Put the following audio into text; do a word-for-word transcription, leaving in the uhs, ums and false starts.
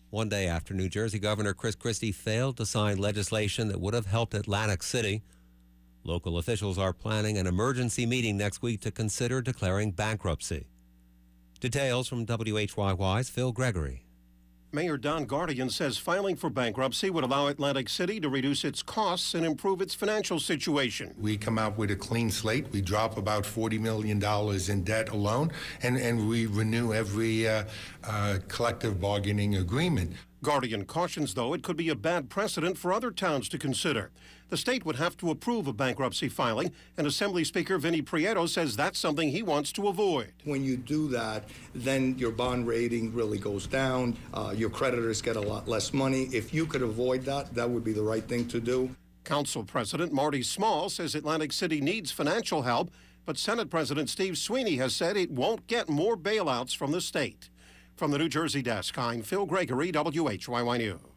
One day after New Jersey Governor Chris Christie failed to sign legislation that would have helped Atlantic City, local officials are planning an emergency meeting next week to consider declaring bankruptcy. Details from W H Y Y's Phil Gregory. Mayor Don Guardian says filing for bankruptcy would allow Atlantic City to reduce its costs and improve its financial situation. We come out with a clean slate. We drop about forty million dollars in debt alone, and, and we renew every uh, uh, collective bargaining agreement. Guardian cautions, though, it could be a bad precedent for other towns to consider. The state would have to approve a bankruptcy filing, and Assembly Speaker Vinny Prieto says that's something he wants to avoid. When you do that, then your bond rating really goes down. Uh, your creditors get a lot less money. If you could avoid that, that would be the right thing to do. Council President Marty Small says Atlantic City needs financial help, but Senate President Steve Sweeney has said it won't get more bailouts from the state. From the New Jersey desk, I'm Phil Gregory, W H Y Y News.